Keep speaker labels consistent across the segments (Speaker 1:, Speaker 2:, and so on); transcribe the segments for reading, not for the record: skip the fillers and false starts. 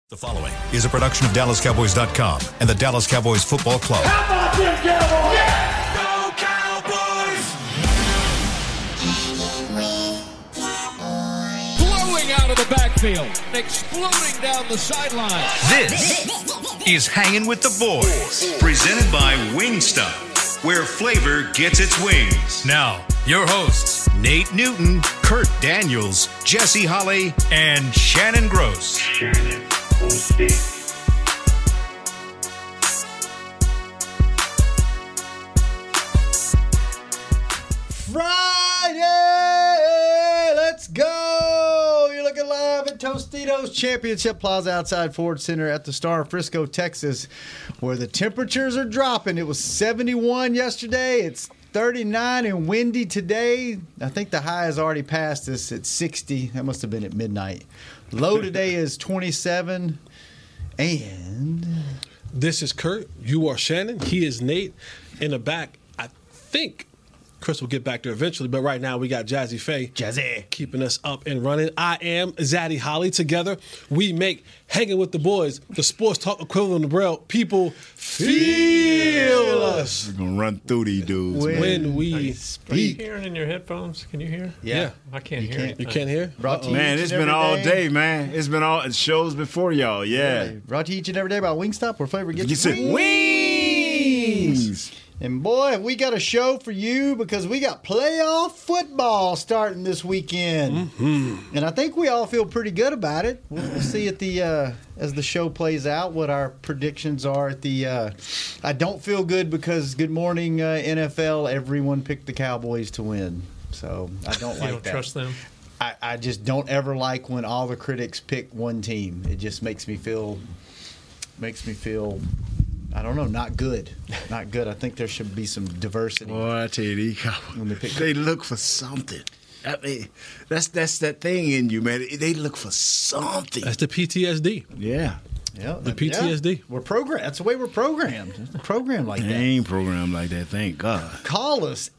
Speaker 1: The following is a production of DallasCowboys.com and the Dallas Cowboys Football Club.
Speaker 2: How about them Cowboys? Yeah!
Speaker 3: Go Cowboys!
Speaker 4: Blowing out of the backfield, exploding down the sideline.
Speaker 1: This is Hanging with the Boys, presented by Wingstop, where flavor gets its wings. Now, your hosts, Nate Newton, Kurt Daniels, Jesse Holley, and Shannon Gross.
Speaker 5: Friday, let's go. You're looking live at Tostitos Championship Plaza outside Ford Center at the Star of Frisco, Texas, where the temperatures are dropping. It was 71 yesterday. It's 39 and windy today. I think the high has already passed us at 60. That must have been at midnight. Low today is 27. And
Speaker 6: this is Kurt. You are Shannon. He is Nate. In the back, I think Chris will get back there eventually, but right now we got Jazzy Faye.
Speaker 5: Jazzy.
Speaker 6: Keeping us up and running. I am Zaddy Holly. Together, we make Hanging with the Boys, the sports talk equivalent of Braille. People feel us.
Speaker 7: We're going to run through these dudes.
Speaker 6: When we
Speaker 8: Are you
Speaker 6: speak.
Speaker 8: hearing in your headphones? Can you hear?
Speaker 6: Yeah.
Speaker 8: I can't hear anything.
Speaker 6: You can't hear?
Speaker 5: Brought to you
Speaker 7: Man,
Speaker 5: each
Speaker 7: it's
Speaker 5: and
Speaker 7: been
Speaker 5: every
Speaker 7: all day, man. It's been all shows before y'all. Yeah.
Speaker 5: Brought to you each and every day by Wingstop, where flavor gets
Speaker 7: You said wings.
Speaker 5: And boy, have we got a show for you because we got playoff football starting this weekend. And I think we all feel pretty good about it. We'll see at the as the show plays out what our predictions are at the I don't feel good because good morning NFL, everyone picked the Cowboys to win. So I don't like
Speaker 8: You don't
Speaker 5: that.
Speaker 8: trust them?
Speaker 5: I just don't ever like when all the critics pick one team. It just makes me feel I don't know, not good. Not good. I think there should be some diversity.
Speaker 7: Boy, I tell you, these Cowboys, they look for something. I mean, that's that thing in you, man. They look for something.
Speaker 6: That's the PTSD.
Speaker 7: Yeah.
Speaker 6: The PTSD.
Speaker 5: Yeah. We're programmed. That's the way we're programmed. We're programmed like
Speaker 7: They
Speaker 5: that.
Speaker 7: ain't programmed like that, thank God.
Speaker 5: Call us,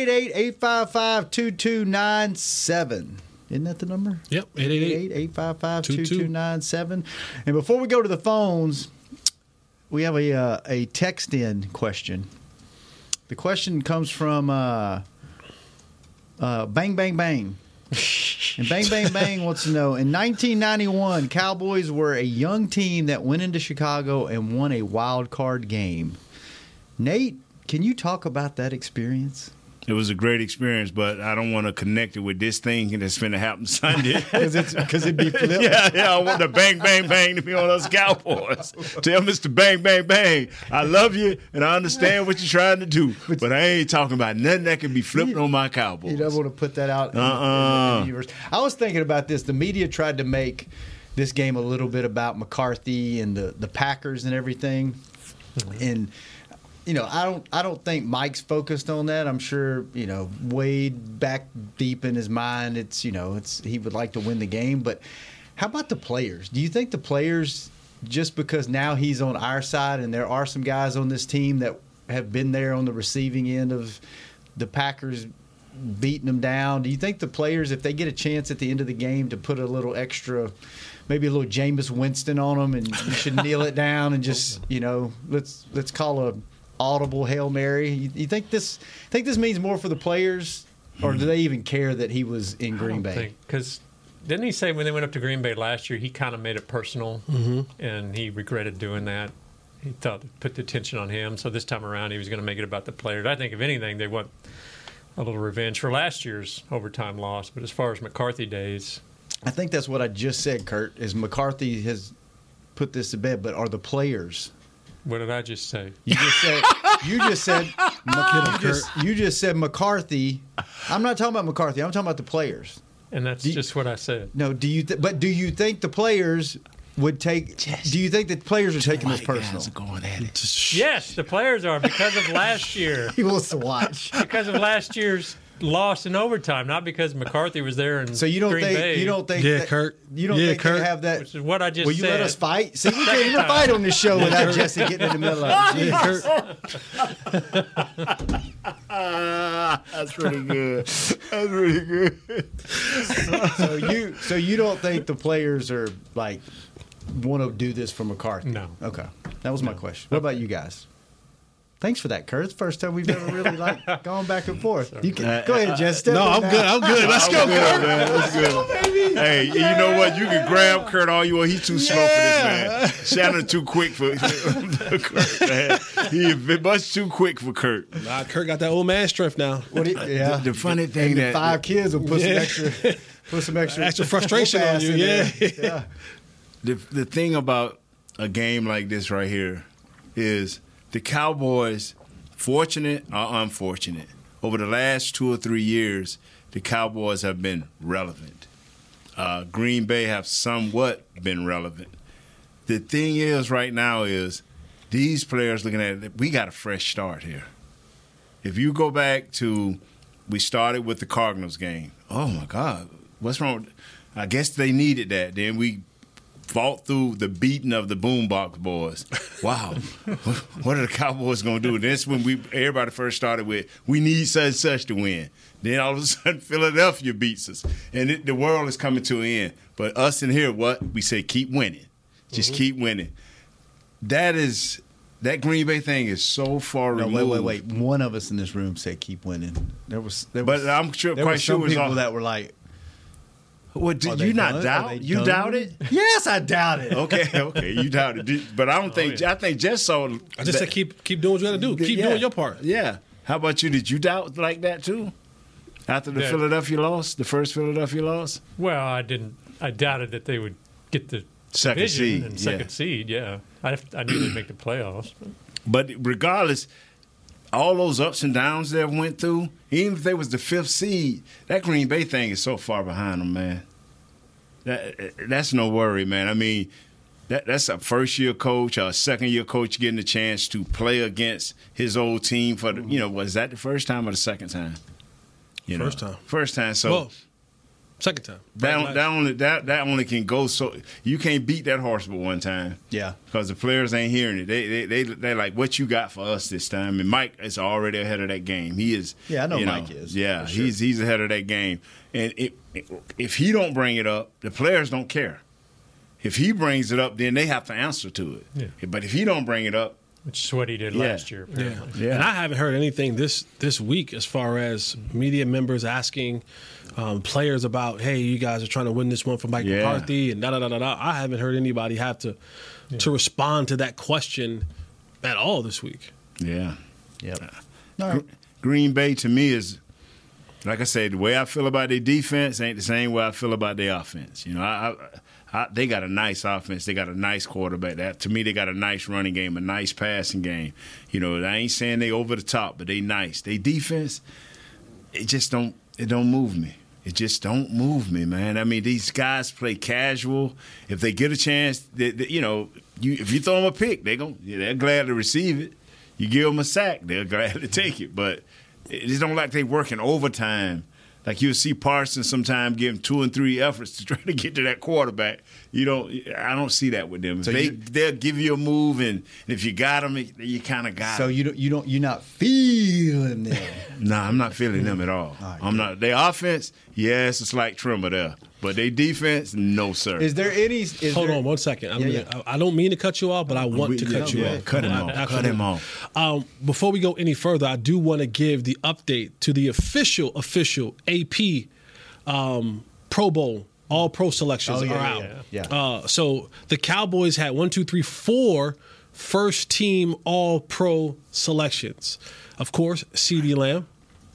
Speaker 5: 888-855-2297. Isn't that the number?
Speaker 6: Yep,
Speaker 5: 888-855-2297. And before we go to the phones, we have a text-in question. The question comes from Bang Bang Bang. And Bang Bang Bang wants to know, in 1991, Cowboys were a young team that went into Chicago and won a wild card game. Nate, can you talk about that experience?
Speaker 7: It was a great experience, but I don't want to connect it with this thing that's going to happen Sunday.
Speaker 5: Because it'd be flipped.
Speaker 7: Yeah, I want the bang, bang, bang to be on us Cowboys. Tell Mr. Bang, bang, bang, I love you and I understand what you're trying to do, but I ain't talking about nothing that can be flipped on my Cowboys.
Speaker 5: You don't want to put that out in the universe. I was thinking about this. The media tried to make this game a little bit about McCarthy and the Packers and everything. And you know, I don't think Mike's focused on that. I'm sure, you know, way back deep in his mind, he would like to win the game. But how about the players? Do you think the players, just because now he's on our side and there are some guys on this team that have been there on the receiving end of the Packers beating them down, do you think the players, if they get a chance at the end of the game to put a little extra, maybe a little Jameis Winston on them, and you should kneel it down and just, you know, let's call a audible Hail Mary? You think this means more for the players, or do they even care that he was in Green Bay?
Speaker 8: Because didn't he say when they went up to Green Bay last year, he kind of made it personal, and he regretted doing that. He thought it put the attention on him. So this time around, he was going to make it about the players. I think, if anything, they want a little revenge for last year's overtime loss. But as far as McCarthy days,
Speaker 5: I think that's what I just said, Kurt, is McCarthy has put this to bed, but are the players?
Speaker 8: what did I just say?
Speaker 5: You just said McCarthy. I'm not talking about McCarthy. I'm talking about the players.
Speaker 8: And that's just what I said.
Speaker 5: No, do you think the players would take? Do you think the players are taking this personal?
Speaker 8: Yes, the players are, because of last year.
Speaker 5: He wants to watch
Speaker 8: because of last year's loss in overtime, not because McCarthy was there in
Speaker 5: So you don't
Speaker 8: Green
Speaker 5: think
Speaker 8: Bay.
Speaker 5: You don't think?
Speaker 6: Yeah,
Speaker 5: that,
Speaker 6: Kurt.
Speaker 5: You don't
Speaker 6: Yeah,
Speaker 5: think
Speaker 6: Kurt.
Speaker 5: they have that?
Speaker 8: Which is what I just
Speaker 5: Will you
Speaker 8: said.
Speaker 5: let us fight? See, we can't even fight on this show without Jesse getting in the middle of it.
Speaker 6: Yeah, Kurt.
Speaker 7: That's pretty good. That's pretty good.
Speaker 5: So you don't think the players are like want to do this for McCarthy?
Speaker 8: No.
Speaker 5: Okay. That was my question. What about you guys? Thanks for that, Kurt. It's the first time we've ever really gone back and forth. You can, go ahead, Jess.
Speaker 6: No, I'm good. I'm good. Let's go, Kurt.
Speaker 7: Man. Let's go, baby. Hey, you know what? You can grab Kurt all you want. He's too slow for this, man. Shannon too quick for Kurt, man. He's much too quick for Kurt.
Speaker 6: Nah, Kurt got that old man strength now.
Speaker 7: The funny thing
Speaker 5: and
Speaker 7: that
Speaker 5: 5 kids will put some extra
Speaker 6: frustration on you.
Speaker 5: Yeah.
Speaker 7: The thing about a game like this right here is the Cowboys, fortunate or unfortunate, over the last 2 or 3 years, the Cowboys have been relevant. Green Bay have somewhat been relevant. The thing is right now is these players looking at it, we got a fresh start here. If you go back to, we started with the Cardinals game. Oh, my God, what's wrong? I guess they needed that. Then we fought through the beating of the Boombox Boys. Wow, what are the Cowboys going to do? And that's when everybody first started with, we need such and such to win. Then all of a sudden, Philadelphia beats us. And the world is coming to an end. But us in here, we say keep winning. Just keep winning. That Green Bay thing is so far removed.
Speaker 5: Wait. One of us in this room said keep winning.
Speaker 7: But I'm sure,
Speaker 5: there
Speaker 7: quite
Speaker 5: were
Speaker 7: sure
Speaker 5: some
Speaker 7: it was
Speaker 5: people
Speaker 7: all,
Speaker 5: that were like,
Speaker 7: well, did you not doubt? You doubted?
Speaker 5: Yes, I doubted.
Speaker 7: Okay, you doubted. But I don't think. I think Jess saw.
Speaker 6: I just said keep doing what you got to do. Keep doing your part.
Speaker 7: Yeah. How about you? Did you doubt like that too? After the Philadelphia loss, the first Philadelphia loss?
Speaker 8: Well, I didn't. I doubted that they would get the
Speaker 7: Second seed.
Speaker 8: And second seed, yeah. I knew they'd make the playoffs.
Speaker 7: But regardless, all those ups and downs they went through, even if they was the 5th seed, that Green Bay thing is so far behind them, man. That's no worry, man. I mean, that's a first-year coach or a second-year coach getting a chance to play against his old team for was that the first time or the second time?
Speaker 6: First time.
Speaker 7: First time. So.
Speaker 6: Well, second time.
Speaker 7: That only can go so you can't beat that horse but one time.
Speaker 5: Yeah,
Speaker 7: because the players ain't hearing it. They like, what you got for us this time? And Mike is already ahead of that game. He is.
Speaker 5: Yeah, I know Mike is.
Speaker 7: Yeah,
Speaker 5: sure.
Speaker 7: he's ahead of that game. And if he don't bring it up, the players don't care. If he brings it up, then they have to answer to it.
Speaker 8: Yeah.
Speaker 7: But if he don't bring it up,
Speaker 8: which is what he did last year, apparently.
Speaker 6: Yeah. And I haven't heard anything this week as far as media members asking players about, hey, you guys are trying to win this one for Mike McCarthy and da-da-da-da-da. I haven't heard anybody have to respond to that question at all this week.
Speaker 7: Yeah.
Speaker 5: Yep.
Speaker 7: All right. Green Bay, to me, is, like I said, the way I feel about their defense ain't the same way I feel about their offense. They got a nice offense. They got a nice quarterback. To me, they got a nice running game, a nice passing game. I ain't saying they over the top, but they nice. They defense, it don't move me. It just don't move me, man. I mean, these guys play casual. If they get a chance, if you throw them a pick, they're glad to receive it. You give them a sack, they're glad to take it. But it just don't like they working overtime. Like you'll see Parsons sometimes giving 2 and 3 efforts to try to get to that quarterback. I don't see that with them. So they'll give you a move, and if you got them, you kind of got them.
Speaker 5: So you're not feeling them.
Speaker 7: Nah, I'm not feeling them at all. I'm not. Their offense, yes, it's like Trimmer there, but their defense, no sir.
Speaker 5: Is there any?
Speaker 6: Hold on 1 second. I don't mean to cut you off, but I want to cut you off.
Speaker 7: Cut him off. Cut him off.
Speaker 6: Before we go any further, I do want to give the update to the official AP Pro Bowl. All pro selections are out.
Speaker 5: Yeah.
Speaker 6: So the Cowboys had 4 first team all pro selections. Of course, CeeDee Lamb.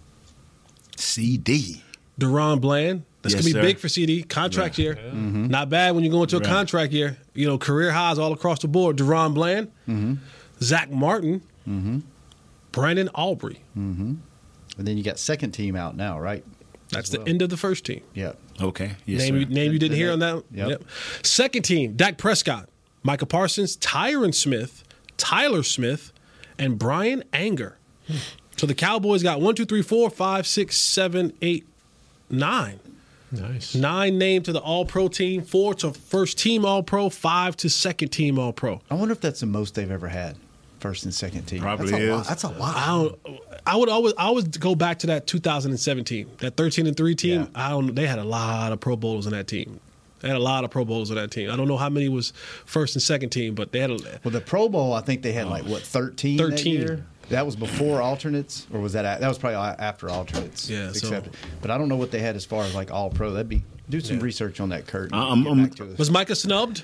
Speaker 7: CD.
Speaker 6: DaRon Bland. That's going to be big for CD. Contract year.
Speaker 5: Yeah. Mm-hmm.
Speaker 6: Not bad when you go into a contract year. Career highs all across the board. DaRon Bland.
Speaker 5: Mm-hmm.
Speaker 6: Zach Martin.
Speaker 5: Mm-hmm.
Speaker 6: Brandon Aubrey.
Speaker 5: Mm-hmm. And then you got second team out now, right?
Speaker 6: That's the end of the first team.
Speaker 5: Yeah.
Speaker 7: Okay. Yes,
Speaker 6: name you didn't hear on that?
Speaker 5: Yep.
Speaker 6: Second team, Dak Prescott, Micah Parsons, Tyron Smith, Tyler Smith, and Brian Anger. So the Cowboys got 1, 2, 3, 4, 5, 6, 7, 8, 9.
Speaker 8: Nice.
Speaker 6: 9 named to the All-Pro team, 4 to first team All-Pro, 5 to second team All-Pro.
Speaker 5: I wonder if that's the most they've ever had. First and second team.
Speaker 7: Probably
Speaker 5: That's a lot.
Speaker 6: I would always go back to that 2017, that 13-3 team.
Speaker 5: Yeah.
Speaker 6: They had a lot of Pro Bowlers on that team. They had a lot of Pro Bowls on that team. I don't know how many was first and second team, but they had
Speaker 5: Well, the Pro Bowl, I think they had 13 that year? That was before alternates, or was that was probably after alternates?
Speaker 6: Yeah,
Speaker 5: accepted. But I don't know what they had as far as like all pro. Do some research on that, Kurt.
Speaker 6: Was Micah snubbed?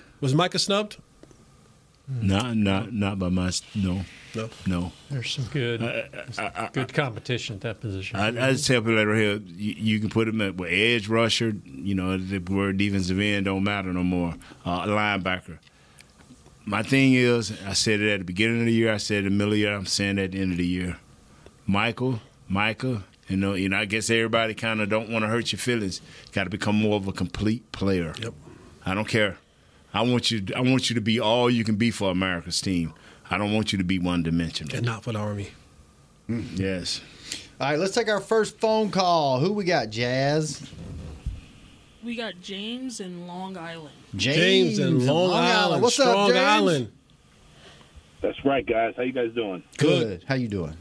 Speaker 7: Not by my no.
Speaker 8: There's some good competition at that position.
Speaker 7: I just tell people right here, you can put him at edge rusher. The word defensive end don't matter no more. Linebacker. My thing is, I said it at the beginning of the year. I said it in the middle of the year. I'm saying it at the end of the year. Micah. I guess everybody kind of don't want to hurt your feelings. Got to become more of a complete player.
Speaker 6: Yep.
Speaker 7: I don't care. I want you to be all you can be for America's team. I don't want you to be one-dimensional.
Speaker 6: And not for the Army.
Speaker 7: Yes.
Speaker 5: All right, let's take our first phone call. Who we got, Jazz?
Speaker 3: We got James in Long Island.
Speaker 6: James in Long Island.
Speaker 5: What's
Speaker 6: Strong
Speaker 5: up, James?
Speaker 6: Island.
Speaker 9: That's right, guys. How you guys doing?
Speaker 5: Good. How you doing?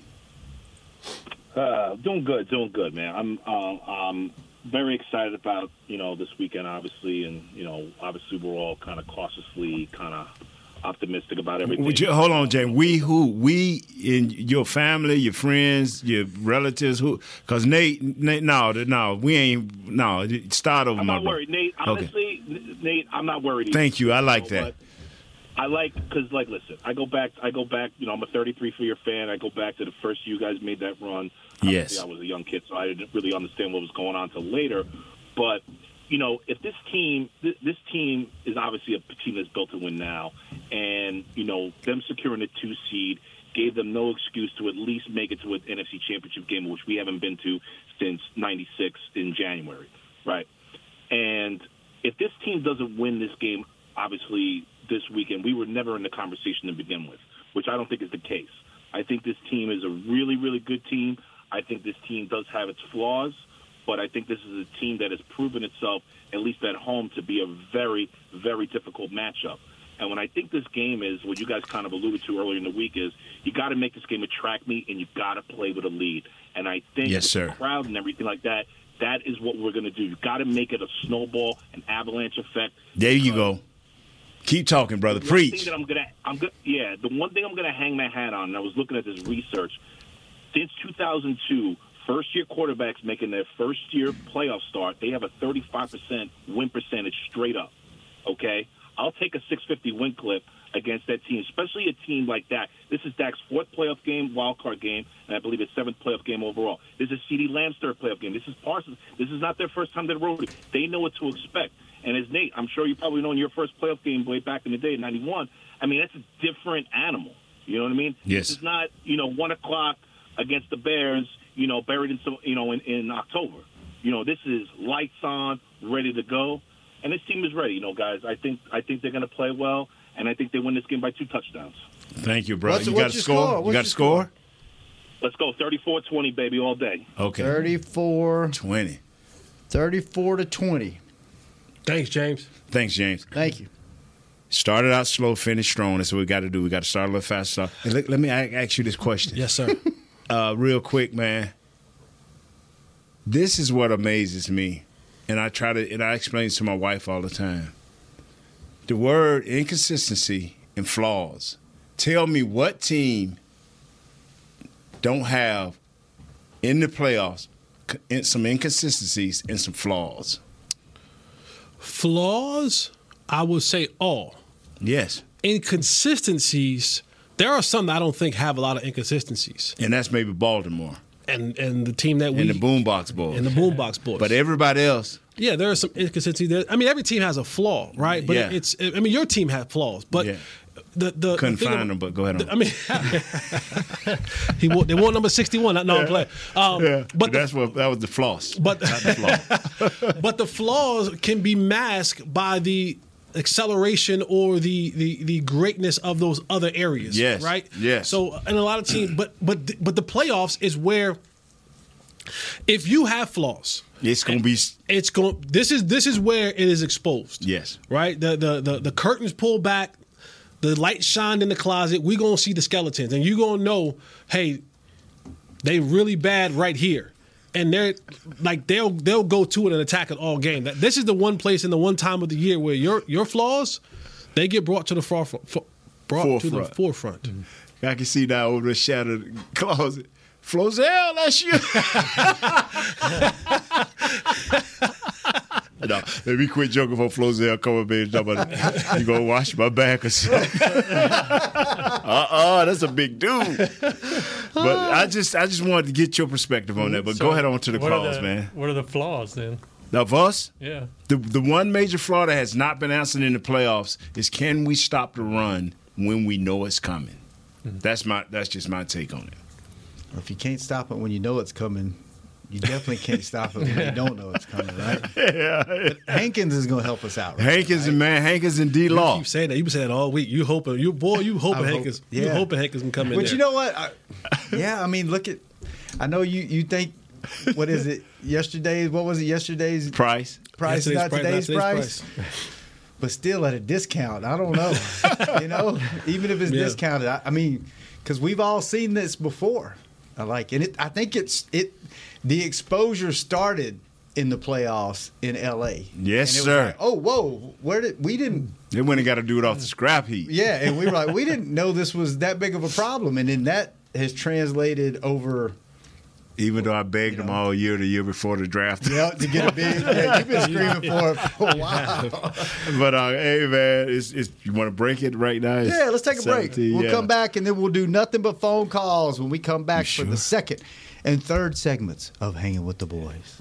Speaker 9: Doing good, man. I'm very excited about this weekend, obviously, and obviously we're all kind of cautiously kind of optimistic about everything.
Speaker 7: Hold on, James. We who? We in your family, your friends, your relatives? Who? Because Nate, no, we ain't. No, start over,
Speaker 9: I'm
Speaker 7: my
Speaker 9: not worried, Nate. Honestly, okay. Nate, I'm not worried either.
Speaker 7: Thank you. I like that.
Speaker 9: I because listen, I go back. I'm a 33 fan. I go back to the first you guys made that run.
Speaker 7: Yes.
Speaker 9: Obviously, I was a young kid, so I didn't really understand what was going on until later. But if this team is obviously a team that's built to win now, and them securing the 2 seed gave them no excuse to at least make it to an NFC Championship game, which we haven't been to since '96 in January, right? And if this team doesn't win this game, obviously this weekend, we were never in the conversation to begin with, which I don't think is the case. I think this team is a really, really good team. I think this team does have its flaws, but I think this is a team that has proven itself, at least at home, to be a very, very difficult matchup. And when I think this game is, what you guys kind of alluded to earlier in the week, is you got to make this game a track meet and you got to play with a lead. And I think with the crowd and everything like that, that is what we're going to do. You got to make it a snowball, an avalanche effect.
Speaker 7: There you go. Keep talking, brother. Preach.
Speaker 9: The one thing I'm gonna hang my hat on, and I was looking at this research, since 2002, first-year quarterbacks making their first-year playoff start, they have a 35% win percentage straight up, okay? I'll take a 650 win clip against that team, especially a team like that. This is Dak's 4th playoff game, wild card game, and I believe it's 7th playoff game overall. This is CeeDee Lamb's 3rd playoff game. This is Parsons. This is not their first time to the road. They know what to expect. And as Nate, I'm sure you probably know in your first playoff game way back in the day in '91, I mean, that's a different animal. You know what I mean?
Speaker 7: Yes.
Speaker 9: This is not, 1 o'clock against the Bears, buried in some, in October. This is lights on, ready to go. And this team is ready, guys. I think they're going to play well, and I think they win this game by 2 touchdowns.
Speaker 7: Thank you, brother. You got a score? You got a score?
Speaker 9: Let's go 34-20, baby, all day.
Speaker 7: Okay.
Speaker 5: 34-20. 34-20.
Speaker 6: Thanks, James.
Speaker 7: Thanks, James.
Speaker 5: Thank you.
Speaker 7: Started out slow, finished strong. That's what we got to do. We got to start a little faster. And let me ask you this question.
Speaker 6: Yes, sir.
Speaker 7: Real quick, man. This is what amazes me, and I explain it to my wife all the time. The word inconsistency and flaws. Tell me what team don't have in the playoffs some inconsistencies and some flaws.
Speaker 6: Flaws, I would say all.
Speaker 7: Yes.
Speaker 6: Inconsistencies, there are some that I don't think have a lot of inconsistencies.
Speaker 7: And that's maybe Baltimore.
Speaker 6: And the team that we...
Speaker 7: And the Boombox Boys.
Speaker 6: And the Boombox Boys.
Speaker 7: But everybody else...
Speaker 6: Yeah, there are some inconsistencies there. I mean, every team has a flaw, right? But your team had flaws. But
Speaker 7: couldn't find them, but go ahead on.
Speaker 6: I mean, they won number 61. No, I'm playing.
Speaker 7: But that was the floss.
Speaker 6: But not the flaw. But the flaws can be masked by the acceleration or the greatness of those other areas.
Speaker 7: Yes.
Speaker 6: Right.
Speaker 7: Yes.
Speaker 6: So, and a lot of teams, but the playoffs is where, if you have flaws,
Speaker 7: it's going to be.
Speaker 6: It's going. This is where it is exposed.
Speaker 7: Yes.
Speaker 6: Right. The curtains pulled back. The light shined in the closet. We're going to see the skeletons. And you're going to know, hey, they really bad right here. and they're like they'll go to it and attack it all game. This is the one place in the one time of the year where your flaws they get brought to the forefront.
Speaker 7: Mm-hmm. I can see now over the shattered closet. Flozell, that's you. No, let me quit joking for Flozell come up here and talk about you gonna wash my back or something. That's a big dude. But I just wanted to get your perspective on that. But go ahead on to the calls, man.
Speaker 8: What are the flaws then?
Speaker 7: Of us?
Speaker 8: Yeah.
Speaker 7: The one major flaw that has not been answered in the playoffs is can we stop the run when we know it's coming? Mm-hmm. That's just my take on it.
Speaker 5: If you can't stop it when you know it's coming, you definitely can't stop it when you don't know it's coming, right?
Speaker 7: Yeah.
Speaker 5: But Hankins is going to help us out. Right?
Speaker 7: Hankins and D-Law.
Speaker 6: You keep saying that. You've been saying that all week. You hoping Hankins.
Speaker 5: Yeah.
Speaker 6: You hoping Hankins can come in.
Speaker 5: But you know what? I mean, look at. I know you think. What is it? Yesterday's. What was it? Yesterday's
Speaker 7: price.
Speaker 5: Price is not today's price. But still at a discount. I don't know. Even if it's discounted. I mean, because we've all seen this before. I think the exposure started in the playoffs in L.A.
Speaker 7: Yes, sir.
Speaker 5: Like, oh, whoa! We didn't.
Speaker 7: They went and got to do it off the scrap heap.
Speaker 5: Yeah, and we were like, we didn't know this was that big of a problem, and then that has translated over.
Speaker 7: Even though I begged them all year, the year before the draft.
Speaker 5: Yeah, to get a big. Yeah, you've been screaming for it for a while.
Speaker 7: But hey, man, you want to break it right now?
Speaker 5: Yeah, let's take a break. We'll come back, and then we'll do nothing but phone calls when we come back for the second and third segments of Hanging with the Boys.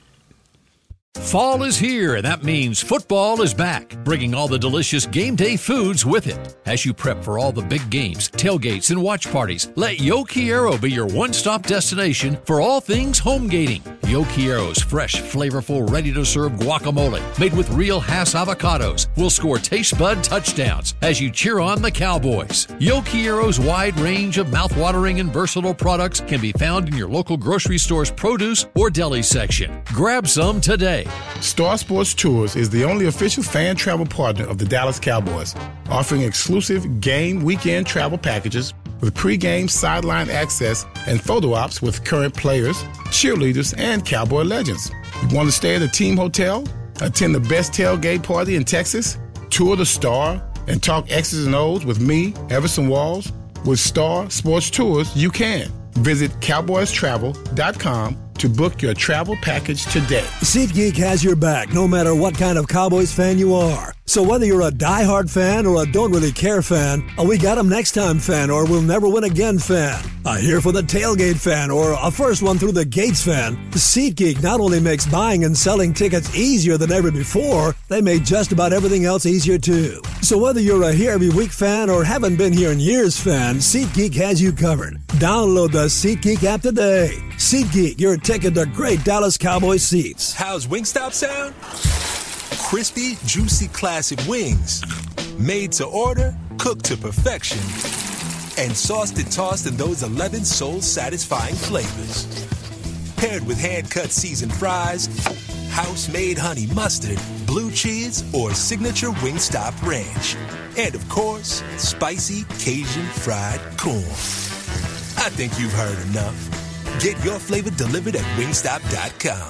Speaker 10: Fall is here, and that means football is back, bringing all the delicious game day foods with it. As you prep for all the big games, tailgates, and watch parties, let Yo Quiero be your one-stop destination for all things home gating. Yo Quiero's fresh, flavorful, ready-to-serve guacamole, made with real Hass avocados, will score taste bud touchdowns as you cheer on the Cowboys. Yo Quiero's wide range of mouth-watering and versatile products can be found in your local grocery store's produce or deli section. Grab some today.
Speaker 11: Star Sports Tours is the only official fan travel partner of the Dallas Cowboys, offering exclusive game weekend travel packages with pre-game sideline access and photo ops with current players, cheerleaders, and Cowboy legends. You want to stay at a team hotel, attend the best tailgate party in Texas, tour the Star, and talk X's and O's with me, Everson Walls? With Star Sports Tours, you can. Visit cowboystravel.com to book your travel package today.
Speaker 12: SeatGeek has your back no matter what kind of Cowboys fan you are. So whether you're a diehard fan or a don't really care fan, a we got 'em next time fan or we'll never win again fan, a here for the tailgate fan or a first one through the gates fan, SeatGeek not only makes buying and selling tickets easier than ever before, they made just about everything else easier too. So whether you're a here every week fan or haven't been here in years fan, SeatGeek has you covered. Download the SeatGeek app today. SeatGeek, your ticket to great Dallas Cowboys seats.
Speaker 13: How's Wingstop sound? Crispy, juicy, classic wings. Made to order, cooked to perfection. And sauced and tossed in those 11 soul-satisfying flavors. Paired with hand-cut seasoned fries, house-made honey mustard, blue cheese, or signature Wingstop ranch. And, of course, spicy Cajun fried corn. I think you've heard enough. Get your flavor delivered at Wingstop.com.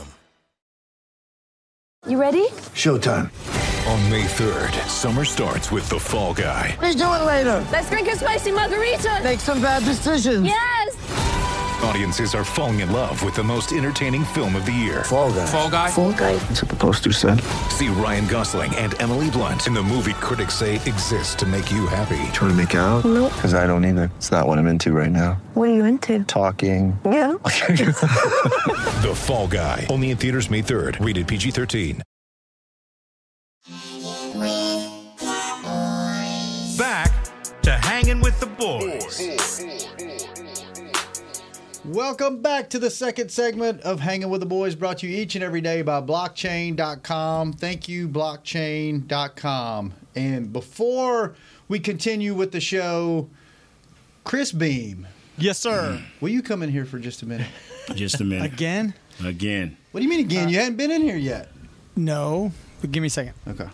Speaker 14: You ready?
Speaker 15: Showtime. On May 3rd, summer starts with The Fall Guy.
Speaker 14: Let's do it later. Let's drink a spicy margarita. Make some bad decisions. Yes.
Speaker 15: Audiences are falling in love with the most entertaining film of the year.
Speaker 14: Fall Guy.
Speaker 15: Fall Guy?
Speaker 14: Fall Guy.
Speaker 15: That's what the poster said. See Ryan Gosling and Emily Blunt in the movie critics say exists to make you happy.
Speaker 16: Trying to make it out?
Speaker 14: Nope.
Speaker 16: Because I don't either. It's not what I'm into right now.
Speaker 14: What are you into?
Speaker 16: Talking.
Speaker 14: Yeah.
Speaker 15: The Fall Guy. Only in theaters May 3rd. Rated PG-13.
Speaker 1: Back to Hanging with the Boys.
Speaker 5: Welcome back to the second segment of Hanging with the Boys, brought to you each and every day by Blockchain.com. Thank you, Blockchain.com. And before we continue with the show, Chris Beam.
Speaker 17: Yes, sir.
Speaker 5: Will you come in here for just a minute?
Speaker 7: Just a minute.
Speaker 17: Again?
Speaker 7: Again.
Speaker 5: What do you mean again? You hadn't been in here yet.
Speaker 17: No, but give me a second.
Speaker 5: Okay.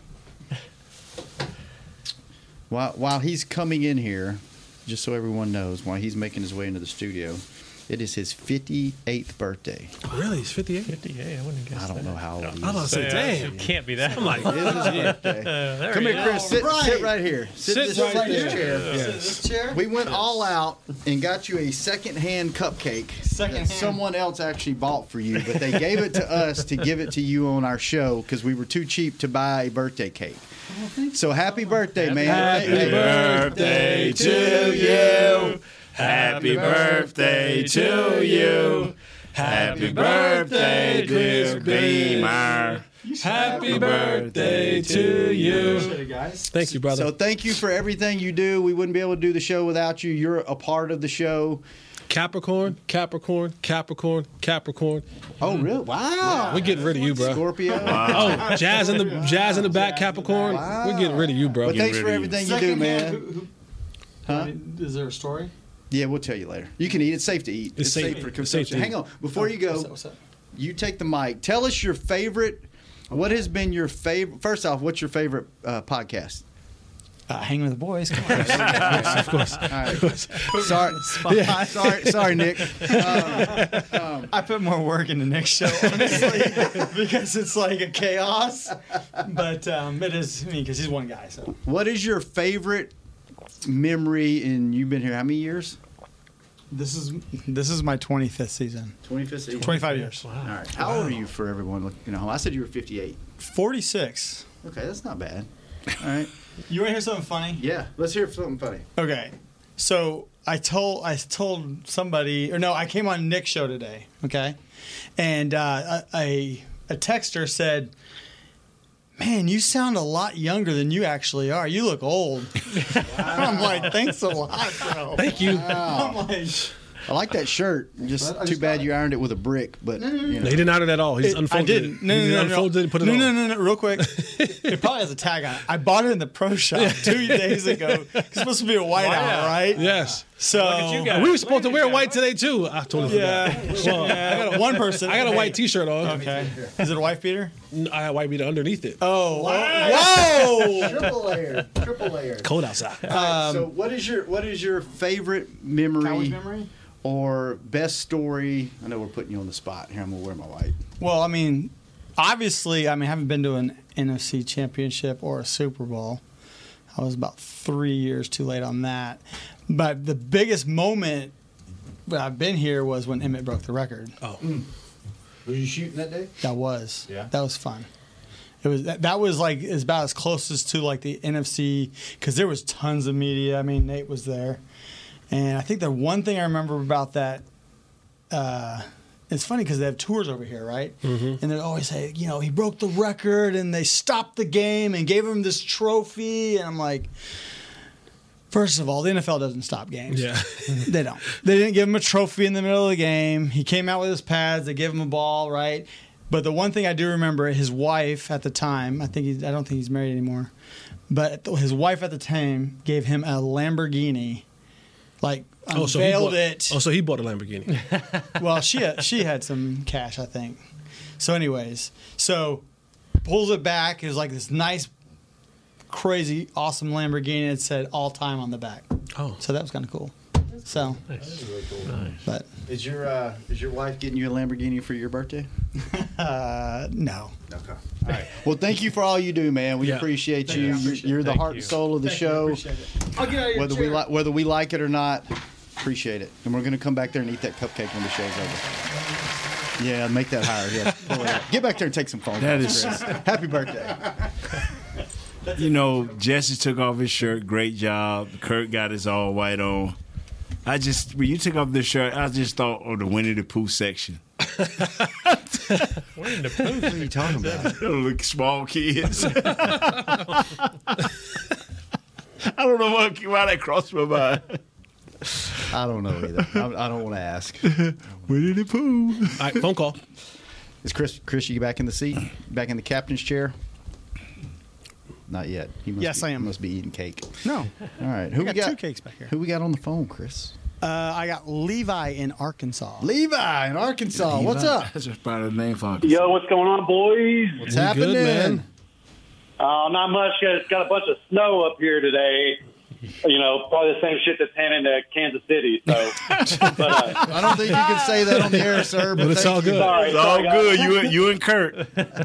Speaker 5: While he's coming in here, just so everyone knows, while he's making his way into the studio, It is his 58th birthday.
Speaker 6: Really? He's 58?
Speaker 8: 58. I wouldn't guess.
Speaker 5: I don't know how old he is.
Speaker 6: I was going to say, damn.
Speaker 8: It can't be that.
Speaker 6: I'm like,
Speaker 5: It is his birthday. Come here, Chris. Sit right here. Sit
Speaker 6: Sit
Speaker 5: this
Speaker 6: right
Speaker 5: right
Speaker 6: there.
Speaker 5: chair.
Speaker 6: Yes.
Speaker 17: This chair?
Speaker 5: We went all out and got you a second-hand cupcake that someone else actually bought for you, but they gave it to us to give it to you on our show because we were too cheap to buy a birthday cake. So happy birthday, man.
Speaker 7: Happy birthday to you. Happy birthday to you. Happy birthday, dear Beamer.
Speaker 6: Happy birthday to you. Thank you, brother.
Speaker 5: So thank you for everything you do. We wouldn't be able to do the show without you. You're a part of the show.
Speaker 6: Capricorn, Capricorn, Capricorn, Capricorn.
Speaker 5: Oh, really? Wow.
Speaker 6: We're getting rid of you, bro.
Speaker 5: Scorpio.
Speaker 6: Wow. Oh, jazz in the back, Capricorn.
Speaker 5: Wow.
Speaker 6: We're getting rid of you, bro.
Speaker 5: But thanks for everything you do, man. Huh?
Speaker 17: Is there a story?
Speaker 5: Yeah, we'll tell you later. You can eat. It's safe to eat.
Speaker 6: It's safe
Speaker 5: for
Speaker 6: to
Speaker 5: consumption.
Speaker 6: eat.
Speaker 5: Hang on. Before you go,
Speaker 17: What's up?
Speaker 5: you take the mic. Tell us your favorite. What has been your favorite? First off, what's your favorite podcast?
Speaker 17: Hang with the boys. Come on.
Speaker 6: Of course.
Speaker 5: All right. Sorry, Nick.
Speaker 17: I put more work into Nick's show, honestly, because it's like a chaos. But it is, because he's one guy. So,
Speaker 5: what is your favorite memory? And you've been here how many years?
Speaker 17: this is my 25th season.
Speaker 5: 25th season.
Speaker 17: 25 years.
Speaker 5: All right. How old are you for everyone looking at home? I said you were 58.
Speaker 17: 46.
Speaker 5: Okay, that's not bad. All right.
Speaker 17: You want to hear something funny?
Speaker 5: Yeah, let's hear something funny.
Speaker 17: Okay. So I told somebody, or no, I came on Nick's show today. Okay, and a texter said, "Man, you sound a lot younger than you actually are. You look old." I'm like, "Thanks a lot, bro."
Speaker 6: Thank you.
Speaker 5: Wow.
Speaker 17: I'm like,
Speaker 5: I like that shirt. Just too bad you ironed it with a brick. But
Speaker 6: No, he didn't iron it at all. He just unfolded
Speaker 17: I didn't.
Speaker 6: it.
Speaker 17: No,
Speaker 6: He
Speaker 17: no,
Speaker 6: unfolded it and put it on.
Speaker 17: No, real quick. It probably has a tag on it. I bought it in the pro shop 2 days ago. It's supposed to be a whiteout, right?
Speaker 6: Yes.
Speaker 17: So
Speaker 8: Look at you guys.
Speaker 6: We were supposed to wear white today too. I totally
Speaker 17: yeah,
Speaker 6: forgot. Well,
Speaker 17: I got one person.
Speaker 6: I got a white T-shirt on.
Speaker 17: Okay. Is it a wife beater?
Speaker 6: I had white beater underneath it.
Speaker 17: Oh,
Speaker 5: whoa! Triple layer.
Speaker 6: Cold outside.
Speaker 5: So what is your favorite memory?
Speaker 17: Cowboys memory?
Speaker 5: Or best story? I know we're putting you on the spot here. I'm gonna wear my white.
Speaker 17: Well, I mean, obviously, I haven't been to an NFC championship or a Super Bowl. I was about 3 years too late on that. But the biggest moment that I've been here was when Emmett broke the record.
Speaker 6: Oh.
Speaker 5: Was you shooting that day?
Speaker 17: That was.
Speaker 5: Yeah.
Speaker 17: That was fun. It was that was like is about as closest to like the NFC because there was tons of media. I mean, Nate was there. And I think the one thing I remember about that, it's funny because they have tours over here, right? Mm-hmm. And they always say, he broke the record, and they stopped the game and gave him this trophy. And I'm like, first of all, the NFL doesn't stop games.
Speaker 6: Yeah.
Speaker 17: They don't. They didn't give him a trophy in the middle of the game. He came out with his pads. They gave him a ball, right? But the one thing I do remember, his wife at the time, I don't think he's married anymore, but his wife at the time gave him a Lamborghini. Like unveiled it.
Speaker 6: Oh, so he bought a Lamborghini.
Speaker 17: Well, she had some cash, I think. So, anyways, pulls it back. It was like this nice, crazy, awesome Lamborghini. It said all time on the back.
Speaker 6: Oh,
Speaker 17: so that was kind of cool. So,
Speaker 5: that is really cool.
Speaker 8: Nice.
Speaker 17: But
Speaker 5: is your wife getting you a Lamborghini for your birthday?
Speaker 17: No.
Speaker 5: Okay. All right. Well, thank you for all you do, man. We appreciate you. You're the heart and soul of the show.
Speaker 17: I'll get out of your chair.
Speaker 5: Whether we like it or not, appreciate it. And we're going to come back there and eat that cupcake when the show's over. Yeah, make that higher. Yeah, pull it out. Get back there and take some phone calls. Happy birthday.
Speaker 7: Jesse took off his shirt. Great job. Kurt got his all white on. When you took off this shirt, I just thought of the Winnie the Pooh section.
Speaker 8: Winnie the Pooh?
Speaker 5: What are you talking about?
Speaker 7: Look, small kids. I don't know why that crossed my mind.
Speaker 5: I don't know either. I don't want to ask.
Speaker 7: Winnie the Pooh.
Speaker 6: All right, phone call.
Speaker 5: Is Chris, you back in the seat? Back in the captain's chair? Not yet.
Speaker 17: Yes, I am.
Speaker 5: He must be eating cake.
Speaker 17: No.
Speaker 5: All right. Who
Speaker 17: I got 2 cakes back here.
Speaker 5: Who we got on the phone, Chris?
Speaker 17: I got Levi in Arkansas.
Speaker 5: Levi in Arkansas.
Speaker 7: Levi.
Speaker 5: What's up?
Speaker 7: That's just about the name for Arkansas.
Speaker 2: Yo, what's going on, boys?
Speaker 5: What's happening?
Speaker 6: Good, man.
Speaker 2: Not much. It's got a bunch of snow up here today.
Speaker 18: probably the same shit that's handing to Kansas City. So,
Speaker 5: I don't think you can say that on the air, sir. But
Speaker 6: it's all good.
Speaker 7: It's all good. You and Kurt.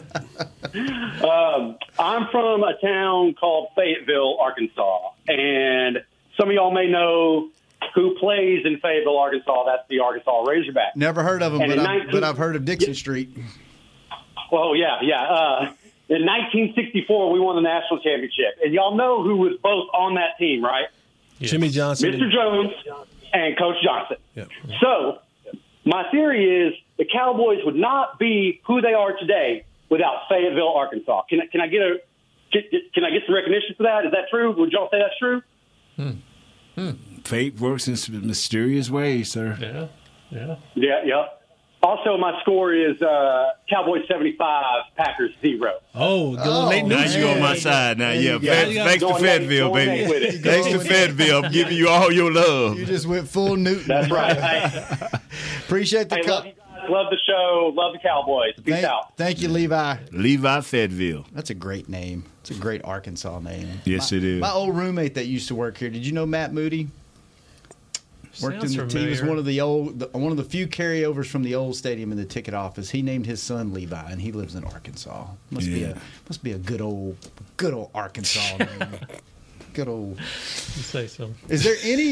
Speaker 18: I'm from a town called Fayetteville, Arkansas, and some of y'all may know who plays in Fayetteville, Arkansas. That's the Arkansas Razorbacks.
Speaker 5: Never heard of them, but I've heard of Dixon Street.
Speaker 18: Well, yeah. In 1964, we won the national championship, and y'all know who was both on that team, right?
Speaker 6: Yes. Jimmy Johnson,
Speaker 18: Mr. Jones, and Coach Johnson.
Speaker 6: Yep.
Speaker 18: So, my theory is the Cowboys would not be who they are today without Fayetteville, Arkansas. Can I get some recognition for that? Is that true? Would y'all say that's true?
Speaker 7: Fate works in mysterious ways, sir.
Speaker 18: Yeah. Also, my score is Cowboys 75, Packers 0.
Speaker 6: Nate
Speaker 7: now you on my side. Now, thanks to Fayetteville, baby. Thanks to Fayetteville. I'm giving you all your love.
Speaker 5: You just went full Newton.
Speaker 18: That's right.
Speaker 5: Appreciate the
Speaker 18: love you guys. Love the show. Love the Cowboys. Peace out.
Speaker 5: Thank you, Levi.
Speaker 7: Levi Fayetteville.
Speaker 5: That's a great name. It's a great Arkansas name.
Speaker 7: Yes, it is.
Speaker 5: My old roommate that used to work here, did you know Matt Moody? Worked in the team. He was one of the few carryovers from the old stadium in the ticket office. He named his son Levi, and he lives in Arkansas. Must be a good old Arkansas name. Good old.
Speaker 8: You say so.
Speaker 5: Is there any?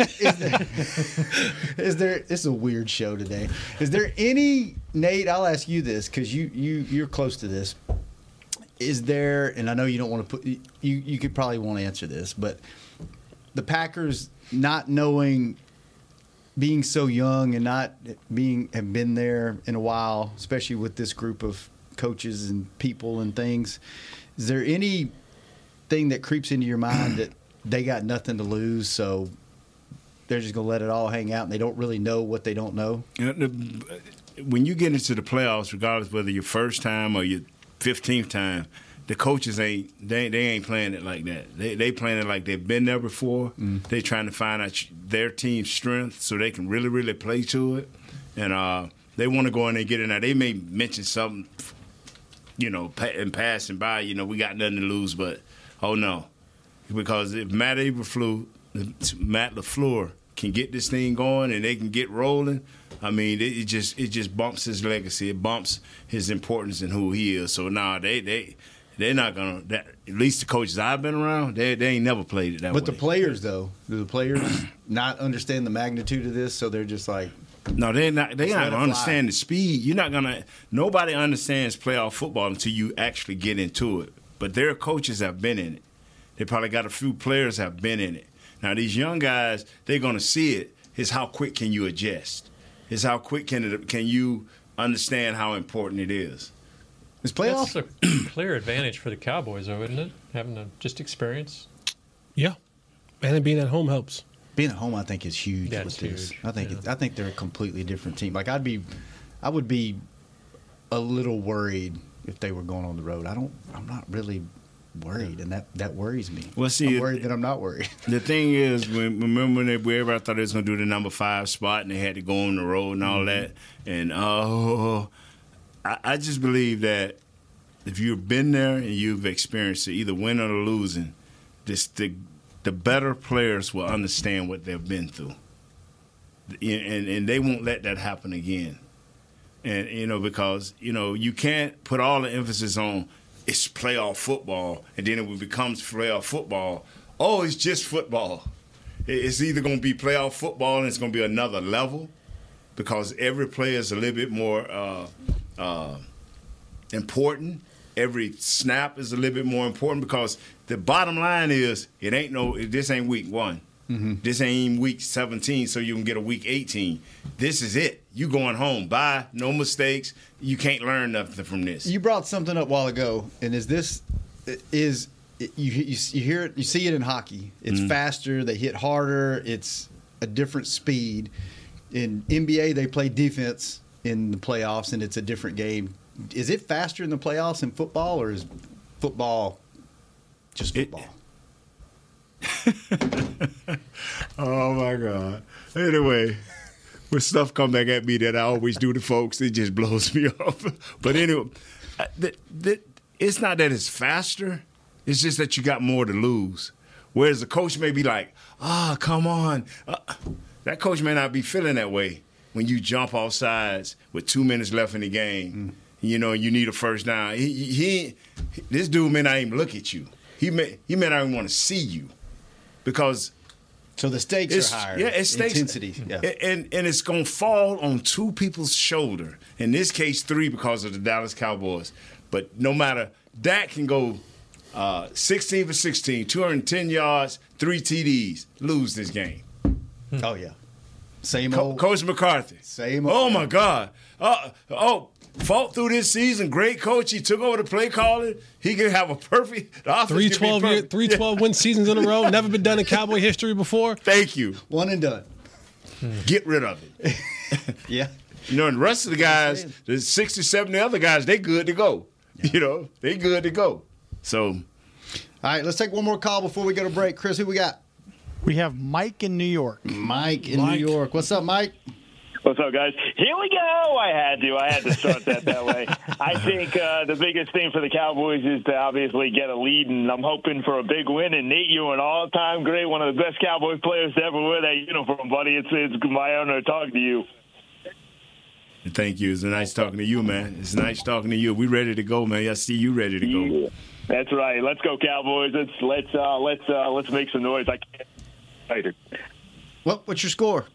Speaker 5: Is there? It's a weird show today. Is there any, Nate? I'll ask you this because you're close to this. Is there? And I know you don't want to put. You could probably won't answer this, but the Packers not knowing. Being so young and not have been there in a while, especially with this group of coaches and people and things, is there anything that creeps into your mind that they got nothing to lose, so they're just going to let it all hang out and they don't really know what they don't know?
Speaker 7: When you get into the playoffs, regardless whether your first time or your 15th time, the coaches ain't playing it like that. They playing it like they've been there before. They trying to find out their team's strength so they can really, really play to it. And they want to go in and get in there. They may mention something, in passing by, we got nothing to lose, but no. Because if Matt LaFleur can get this thing going and they can get rolling, I mean, it just bumps his legacy. It bumps his importance and who he is. So they're not going to, at least the coaches I've been around, they ain't never played it that way.
Speaker 5: But the players, though, do the players not understand the magnitude of this, so they're just like...
Speaker 7: No, they're not going to understand the speed. Nobody understands playoff football until you actually get into it. But their coaches have been in it. They probably got a few players have been in it. Now, these young guys, they're going to see it. It's how quick can you adjust? It's how quick can you understand how important it is.
Speaker 5: Is playoffs?
Speaker 8: That's a clear advantage for the Cowboys, though, isn't it? Having just experience.
Speaker 6: Yeah, and being at home helps.
Speaker 5: Being at home, I think, is huge with this.
Speaker 8: Huge.
Speaker 5: I think they're a completely different team. Like I would be a little worried if they were going on the road. I'm not really worried, and that worries me.
Speaker 7: Well, see,
Speaker 5: I'm worried that I'm not worried.
Speaker 7: The thing is, remember when everybody thought they was going to do the number 5 spot, and they had to go on the road and all that, and I just believe that if you've been there and you've experienced it, either winning or losing, the better players will understand what they've been through, and they won't let that happen again. And because you can't put all the emphasis on it's playoff football, and then it becomes playoff football. Oh, it's just football. It's either going to be playoff football and it's going to be another level, because every player is a little bit more important. Every snap is a little bit more important, because the bottom line is this ain't week 1. Mm-hmm. This ain't week 17, so you can get a week 18. This is it. You going home. Bye. No mistakes. You can't learn nothing from this.
Speaker 5: You brought something up a while ago, and you hear it, you see it in hockey. It's faster. They hit harder. It's a different speed. In NBA, they play defense in the playoffs, and it's a different game. Is it faster in the playoffs in football, or is football just football?
Speaker 7: Oh, my God. Anyway, when stuff come back at me that I always do to folks, it just blows me up. But anyway, it's not that it's faster. It's just that you got more to lose. Whereas the coach may be like, come on. That coach may not be feeling that way when you jump off sides with 2 minutes left in the game. You need a first down. This dude may not even look at you. He may not even want to see you because.
Speaker 5: So the stakes are higher.
Speaker 7: Yeah, it's stakes.
Speaker 5: Intensity. Yeah.
Speaker 7: And it's going to fall on two people's shoulder. In this case, 3 because of the Dallas Cowboys. But no matter, Dak can go 16 for 16, 210 yards, 3 TDs, lose this game.
Speaker 5: Oh, yeah. Same old.
Speaker 7: Coach McCarthy.
Speaker 5: Same old.
Speaker 7: Oh, my God. Fought through this season. Great coach. He took over the play calling. He can have a perfect.
Speaker 6: 3-12 win seasons in a row. Never been done in Cowboy history before.
Speaker 7: Thank you.
Speaker 5: One and done.
Speaker 7: Get rid of it.
Speaker 5: Yeah.
Speaker 7: And the rest of the guys, the 60, 70 other guys, they good to go. Yeah. They good to go. So.
Speaker 5: All right, let's take one more call before we go to break. Chris, who we got?
Speaker 17: We have Mike in New York.
Speaker 5: Mike in New York. What's up, Mike?
Speaker 19: What's up, guys? Here we go. I had to start that way. I think the biggest thing for the Cowboys is to obviously get a lead, and I'm hoping for a big win. And Nate, you're an all-time great, one of the best Cowboys players to ever wear that uniform, buddy. It's my honor to talk to you.
Speaker 7: Thank you. It's nice talking to you, man. It's nice talking to you. We ready to go, man. I see you ready to go.
Speaker 19: Yeah, that's right. Let's go, Cowboys. Let's make some noise. I can't. Later.
Speaker 5: What's your score?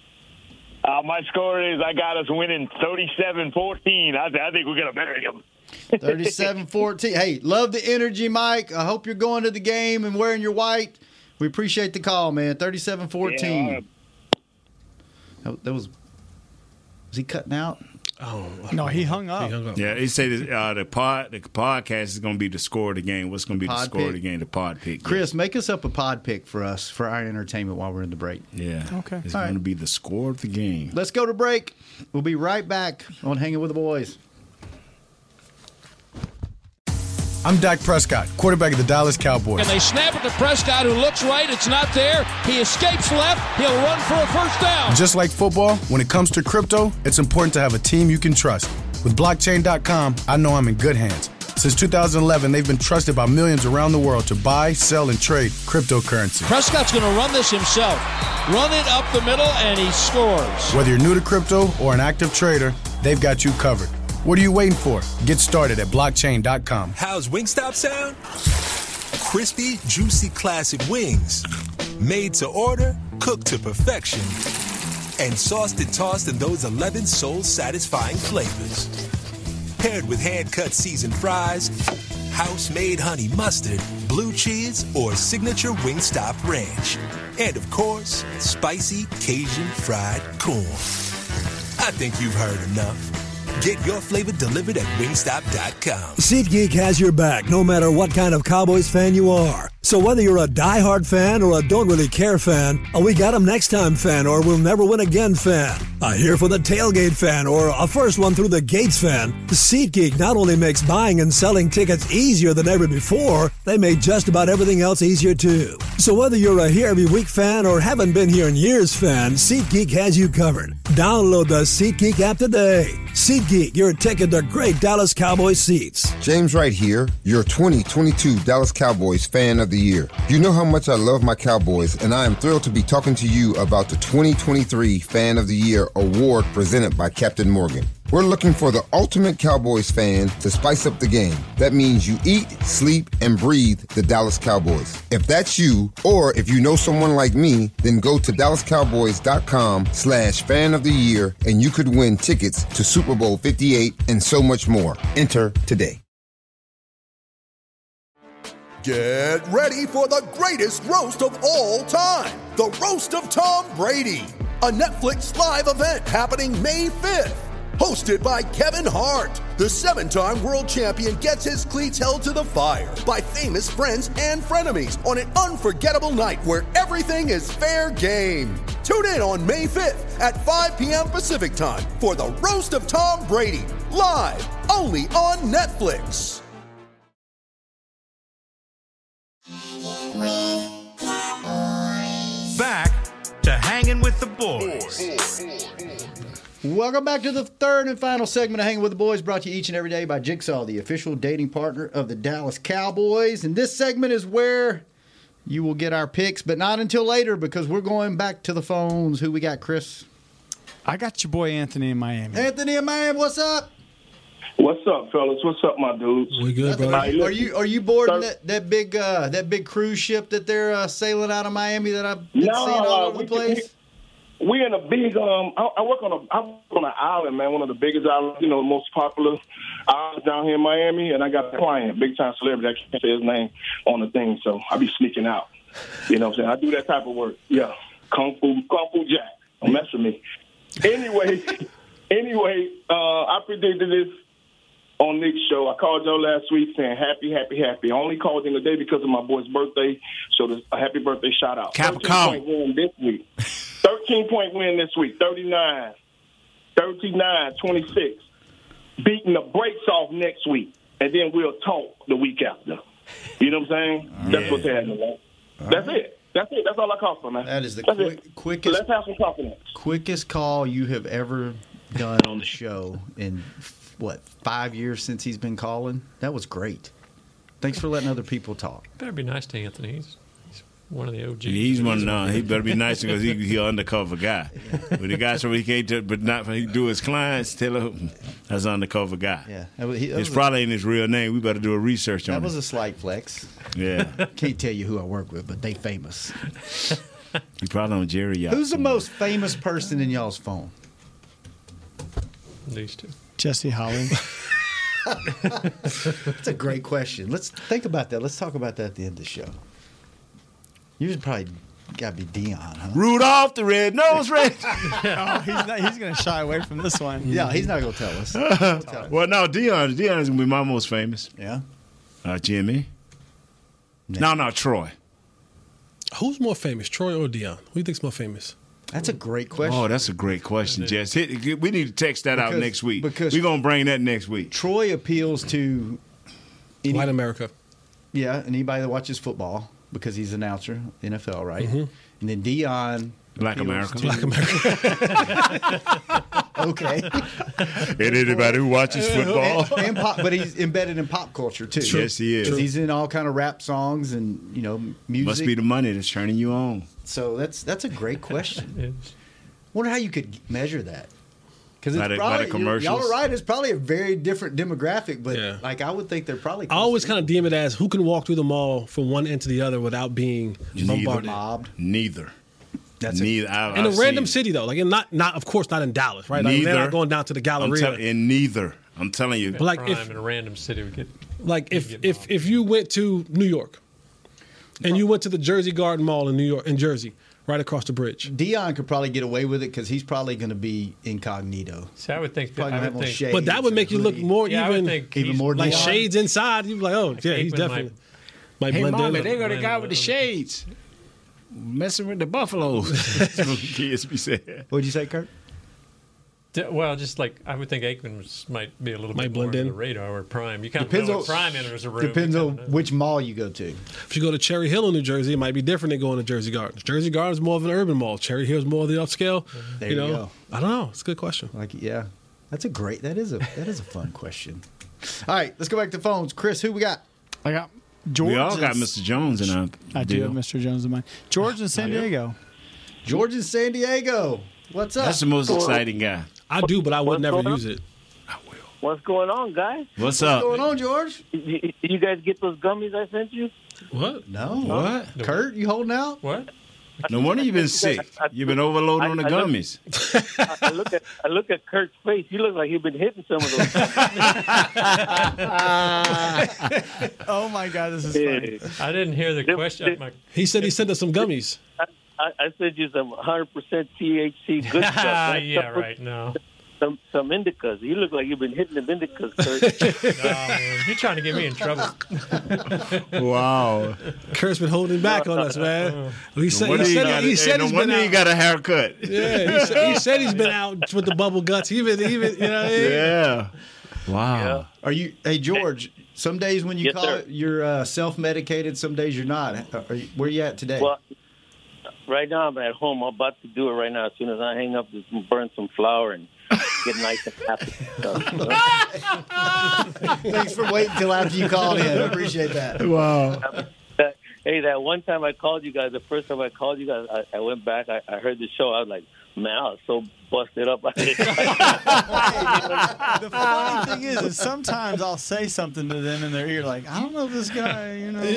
Speaker 19: My score is I got us winning 37-14. I think we're going to bury them.
Speaker 5: 37-14. Hey, love the energy, Mike. I hope you're going to the game and wearing your white. We appreciate the call, man. 37-14. Yeah, that was he cutting out?
Speaker 6: Oh
Speaker 17: no, he hung up.
Speaker 7: Yeah, he said the podcast is going to be the score of the game. What's going to be the score of the game? The pod pick.
Speaker 5: Chris, make us up a pod pick for us for our entertainment while we're in the break.
Speaker 7: Yeah.
Speaker 17: Okay.
Speaker 7: It's going to be the score of the game.
Speaker 5: Let's go to break. We'll be right back on Hanging with the Boys.
Speaker 20: I'm Dak Prescott, quarterback of the Dallas Cowboys.
Speaker 4: And they snap it to Prescott, who looks right. It's not there. He escapes left. He'll run for a first down.
Speaker 20: Just like football, when it comes to crypto, it's important to have a team you can trust. With Blockchain.com, I know I'm in good hands. Since 2011, they've been trusted by millions around the world to buy, sell, and trade cryptocurrency.
Speaker 4: Prescott's going to run this himself. Run it up the middle, and he scores.
Speaker 20: Whether you're new to crypto or an active trader, they've got you covered. What are you waiting for? Get started at blockchain.com.
Speaker 13: How's Wingstop sound? Crispy, juicy, classic wings. Made to order, cooked to perfection. And sauced and tossed in those 11 soul-satisfying flavors. Paired with hand-cut seasoned fries, house-made honey mustard, blue cheese, or signature Wingstop ranch. And, of course, spicy Cajun fried corn. I think you've heard enough. Get your flavor delivered at Wingstop.com.
Speaker 12: SeatGeek has your back no matter what kind of Cowboys fan you are. So whether you're a diehard fan or a don't really care fan, a we got 'em next time fan or we'll never win again fan, a here for the tailgate fan or a first one through the gates fan, SeatGeek not only makes buying and selling tickets easier than ever before, they make just about everything else easier too. So whether you're a here every week fan or haven't been here in years fan, SeatGeek has you covered. Download the SeatGeek app today. SeatGeek, your ticket to great Dallas Cowboys seats.
Speaker 21: James Wright here, your 2022 Dallas Cowboys Fan of the Year. You know how much I love my Cowboys, and I am thrilled to be talking to you about the 2023 Fan of the Year award presented by Captain Morgan. We're looking for the ultimate Cowboys fan to spice up the game. That means you eat, sleep, and breathe the Dallas Cowboys. If that's you, or if you know someone like me, then go to DallasCowboys.com/fan of the year, and you could win tickets to Super Bowl 58 and so much more. Enter today.
Speaker 22: Get ready for the greatest roast of all time, the Roast of Tom Brady, a Netflix live event happening May 5th. Hosted by Kevin Hart, the 7-time world champion gets his cleats held to the fire by famous friends and frenemies on an unforgettable night where everything is fair game. Tune in on May 5th at 5 p.m. Pacific time for the Roast of Tom Brady, live only on Netflix.
Speaker 1: Back to Hanging with the Boys.
Speaker 5: Welcome back to the third and final segment of Hanging with the Boys, brought to you each and every day by Jigsaw, the official dating partner of the Dallas Cowboys. And this segment is where you will get our picks, but not until later because we're going back to the phones. Who we got, Chris?
Speaker 17: I got your boy Anthony in Miami.
Speaker 5: Anthony in Miami, what's up?
Speaker 3: What's up, fellas? What's up, my dudes?
Speaker 6: We good, bro.
Speaker 5: Are you boarding that big cruise ship that they're sailing out of Miami that I've been seeing all over the place?
Speaker 3: We in a big. I work on an island, man. One of the biggest islands, the most popular islands down here in Miami. And I got a client, big time celebrity. I can't say his name on the thing, so I be sneaking out. You know what I'm saying? I do that type of work. Yeah, Kung Fu Jack. Don't mess with me. Anyway, I predicted this on Nick's show. I called y'all last week saying happy. I only called in today because of my boy's birthday. So a happy birthday shout out. 13-point win this week. 13-point win this week. 39-26. Beating the brakes off next week. And then we'll talk the week after. You know what I'm saying? That's what's happening, man. That's it. That's all I call for, man.
Speaker 5: That is the quickest.
Speaker 3: So let's have some confidence.
Speaker 5: Quickest call you have ever done on the show in 5 years since he's been calling? That was great. Thanks for letting other people talk.
Speaker 8: Better be nice to Anthony. He's one of the OGs.
Speaker 7: He's one. No, he better be nice because he's an undercover guy. When the guy so he can't, but not when he do his clients. Tell him that's an undercover guy.
Speaker 5: Yeah,
Speaker 7: it's probably ain't his real name. We better do a research on it.
Speaker 5: That was a slight flex.
Speaker 7: Yeah,
Speaker 5: can't tell you who I work with, but they famous.
Speaker 7: You probably on Jerry Yacht.
Speaker 5: Who's the most famous person in y'all's phone?
Speaker 8: These two.
Speaker 17: Jesse Holly.
Speaker 5: That's a great question. Let's think about that. Let's talk about that at the end of the show. Yours probably got to be Dion, huh?
Speaker 7: Rudolph the Red-Nosed Reindeer.
Speaker 17: He's going to shy away from this one.
Speaker 5: Yeah, he's not going to tell us.
Speaker 7: Well, no, Dion is going to be my most famous.
Speaker 5: Yeah.
Speaker 7: Jimmy. No, Troy.
Speaker 6: Who's more famous, Troy or Dion? Who do you think's more famous?
Speaker 5: That's a great question.
Speaker 7: Oh, that's a great question, Jess. We need to text that out next week. Because we're going to bring that next week.
Speaker 5: Troy appeals to
Speaker 6: white America.
Speaker 5: Yeah, anybody that watches football because he's an announcer, NFL, right? Mm-hmm. And then Dion.
Speaker 7: Black America.
Speaker 5: Okay.
Speaker 7: And anybody who watches football.
Speaker 5: But he's embedded in pop culture, too.
Speaker 7: Yes, he is.
Speaker 5: He's in all kind of rap songs and, music.
Speaker 7: Must be the money that's turning you on.
Speaker 5: So that's a great question. Wonder how you could measure that. Because it's
Speaker 7: probably commercials.
Speaker 5: Y'all are right. It's probably a very different demographic, but I would think they're probably.
Speaker 6: I always kind of deem it as who can walk through the mall from one end to the other without being bombarded.
Speaker 5: Mobbed.
Speaker 7: Neither.
Speaker 5: That's
Speaker 7: neither.
Speaker 6: In a random city though, like not of course not in Dallas, right? Like, they're not going down to the Galleria.
Speaker 7: In neither. I'm telling you.
Speaker 8: But like if in a random city would get.
Speaker 6: Like if you went to New York, and you went to the Jersey Garden Mall in Jersey. Right across the bridge.
Speaker 5: Dion could probably get away with it because he's probably going to be incognito.
Speaker 8: So I would think
Speaker 6: but that would make you look more
Speaker 5: even more
Speaker 6: like
Speaker 5: Dion.
Speaker 6: Shades inside. You'd be like, oh yeah, he's definitely.
Speaker 7: Might blend in. They got a guy with the shades messing with the buffaloes. That's what kids be saying.
Speaker 5: What'd you say, Kurt?
Speaker 8: Well, just like I would think Aikman might be a little bit more under the radar or Prime. You kind of know when Prime enters a room.
Speaker 5: Depends on which mall you go to.
Speaker 6: If you go to Cherry Hill in New Jersey, it might be different than going to Jersey Gardens. Jersey Gardens is more of an urban mall. Cherry Hill is more of the upscale.
Speaker 5: There you go.
Speaker 6: I don't know. It's a good question.
Speaker 5: That is a fun question. All right, let's go back to the phones. Chris, who we got?
Speaker 17: I got George.
Speaker 7: We all got Mr. Jones in our
Speaker 17: I do have Mr. Jones in mine. George in San Diego.
Speaker 5: George in San Diego. What's up?
Speaker 7: That's the most exciting guy.
Speaker 6: I do, but I would never use it.
Speaker 7: I will.
Speaker 9: What's going on, guys?
Speaker 7: What's up?
Speaker 5: What's going on, George?
Speaker 9: You guys get those gummies I sent you?
Speaker 6: What?
Speaker 5: No.
Speaker 7: What?
Speaker 5: Kurt, you holding out?
Speaker 8: What?
Speaker 7: No wonder you've been sick. You've been overloading on the gummies.
Speaker 9: I look at Kurt's face. He looks like he's been hitting some of those.
Speaker 17: Oh my God, this is funny.
Speaker 8: I didn't hear the question.
Speaker 6: He said he sent us some gummies.
Speaker 9: I sent you some 100% THC good stuff.
Speaker 8: Yeah, right. No.
Speaker 9: Some indicas. You look like you've been hitting them indicas, Kurt.
Speaker 8: No, man. You're trying to get me in trouble.
Speaker 7: Wow.
Speaker 6: Kurt's been holding back on us, man. He said
Speaker 7: no
Speaker 6: he's
Speaker 7: wonder
Speaker 6: been
Speaker 7: he got a haircut.
Speaker 6: Yeah, he said he's been out with the bubble guts. Even
Speaker 7: Yeah. Wow.
Speaker 5: Are you? Hey, George. Some days when you call it, you're self-medicated. Some days you're not. Where you at today?
Speaker 9: Well, right now I'm at home. I'm about to do it right now. As soon as I hang up, just burn some flour and get nice and happy.
Speaker 5: Thanks for waiting till after you called in. I appreciate that.
Speaker 7: Wow.
Speaker 9: Hey, that one time I called you guys, the first time I called you guys, I went back, I heard the show. I was like, man, I was so busted up.
Speaker 17: The funny thing is sometimes I'll say something to them in their ear, like, I don't know if this guy, you know.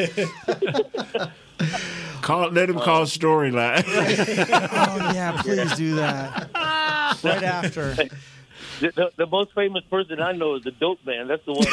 Speaker 7: Let him call Storyline.
Speaker 17: Oh, yeah, please do that. Right after.
Speaker 9: The most famous person I know is the Dope Man. That's the one.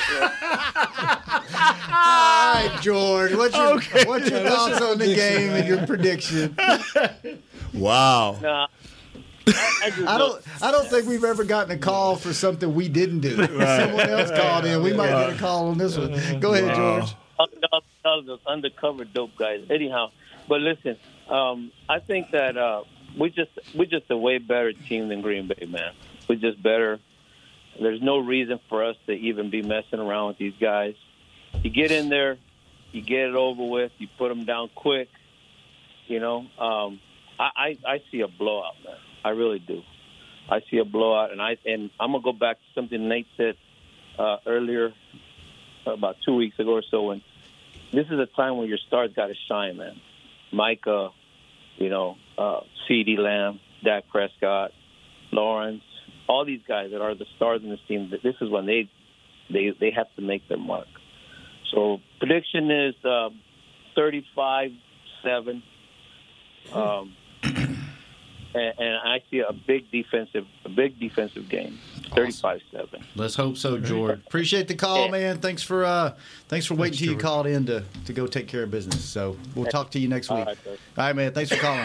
Speaker 5: All right, George. What's your thoughts on the game and your prediction?
Speaker 7: Wow.
Speaker 9: Nah,
Speaker 5: I don't think we've ever gotten a call for something we didn't do.
Speaker 7: Right.
Speaker 5: Someone else called in. We might get a call on this one. Go ahead, George.
Speaker 9: All those undercover dope guys. Anyhow, but listen, I think that we're just a way better team than Green Bay, man. We're just better. There's no reason for us to even be messing around with these guys. You get in there, you get it over with, you put them down quick. You know, I see a blowout, man. I really do. I see a blowout, and I'm gonna go back to something Nate said earlier, about 2 weeks ago or so. When this is a time when your stars got to shine, man. Micah, CeeDee Lamb, Dak Prescott, Lawrence, all these guys that are the stars in this team. This is when they have to make their mark. So prediction is 35-7. And I see a big defensive game, 35-7.
Speaker 5: Let's hope so, George. Appreciate the call, man. Thanks for waiting till you called in to go take care of business. So we'll talk to you next week. All right, man. Thanks for calling.